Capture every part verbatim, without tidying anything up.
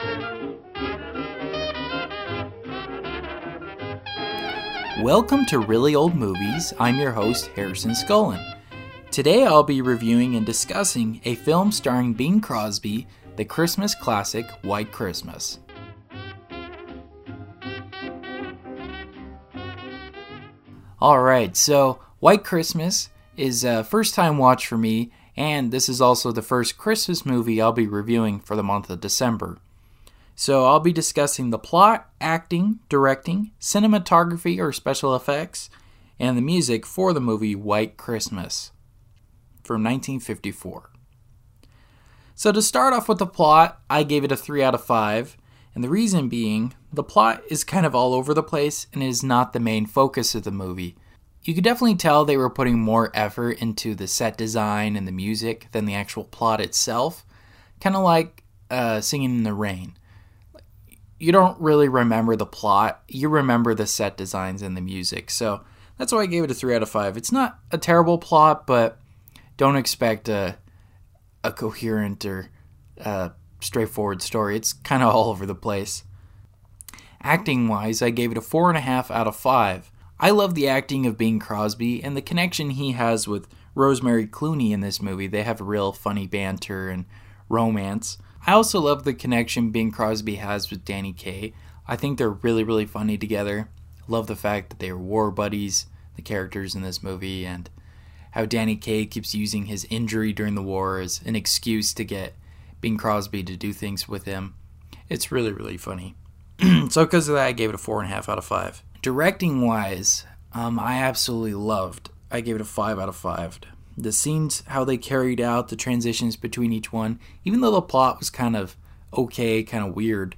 Welcome to Really Old Movies. I'm your host, Harrison Scullin. Today I'll be reviewing and discussing a film starring Bing Crosby, the Christmas classic White Christmas. Alright, so White Christmas is a first time watch for me, and this is also the first Christmas movie I'll be reviewing for the month of December. So I'll be discussing the plot, acting, directing, cinematography or special effects, and the music for the movie White Christmas from nineteen fifty-four. So to start off with the plot, I gave it a three out of five, and the reason being, the plot is kind of all over the place and is not the main focus of the movie. You could definitely tell they were putting more effort into the set design and the music than the actual plot itself, kind of like uh, Singing in the Rain. You don't really remember the plot, you remember the set designs and the music, so that's why I gave it a three out of five. It's not a terrible plot, but don't expect a, a coherent or uh, straightforward story. It's kind of all over the place. Acting-wise, I gave it a four point five out of five. I love the acting of Bing Crosby and the connection he has with Rosemary Clooney in this movie. They have a real funny banter and romance. I also love the connection Bing Crosby has with Danny Kaye. I think they're really, really funny together. Love the fact that they were war buddies, the characters in this movie, and how Danny Kaye keeps using his injury during the war as an excuse to get Bing Crosby to do things with him. It's really, really funny. So because of that, I gave it a four point five out of five. Directing-wise, um, I absolutely loved. I gave it a five out of five. The scenes, how they carried out the transitions between each one, even though the plot was kind of okay, kind of weird,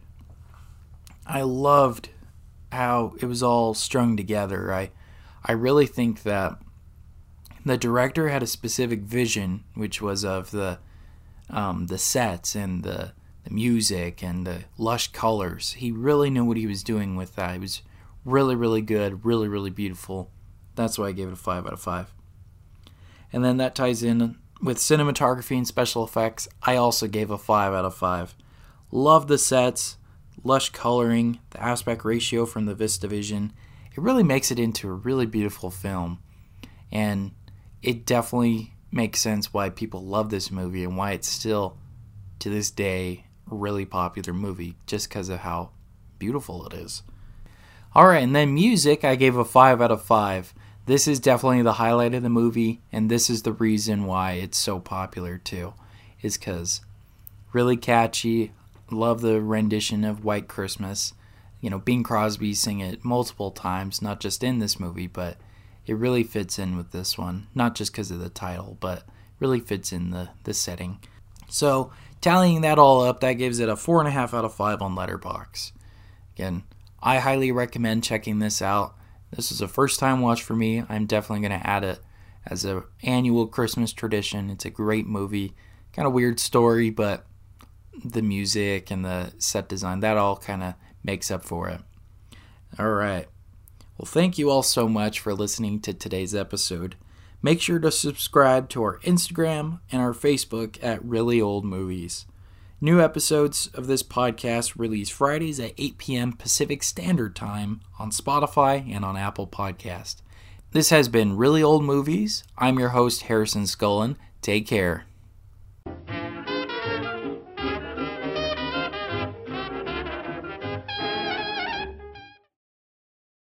I loved how it was all strung together. I, I really think that the director had a specific vision, which was of the, um, the sets and the, the music and the lush colors. He really knew what he was doing with that. It was really, really good, really, really beautiful. That's why I gave it a five out of five. And then that ties in with cinematography and special effects. I also gave a five out of five. Love the sets, lush coloring, the aspect ratio from the VistaVision. It really makes it into a really beautiful film. And it definitely makes sense why people love this movie and why it's still, to this day, a really popular movie, just because of how beautiful it is. Alright, and then music, I gave a five out of five. This is definitely the highlight of the movie, and this is the reason why it's so popular too, is because really catchy. Love the rendition of White Christmas. You know, Bing Crosby sang it multiple times, not just in this movie, but it really fits in with this one. Not just because of the title, but really fits in the, the setting. So, tallying that all up, that gives it a four point five out of five on Letterboxd. Again, I highly recommend checking this out. This is a first time watch for me. I'm definitely going to add it as an annual Christmas tradition. It's a great movie. Kind of weird story, but the music and the set design, that all kind of makes up for it. Alright. Well, thank you all so much for listening to today's episode. Make sure to subscribe to our Instagram and our Facebook at Really Old Movies. New episodes of this podcast release Fridays at eight p.m. Pacific Standard Time on Spotify and on Apple Podcast. This has been Really Old Movies. I'm your host, Harrison Scullin. Take care.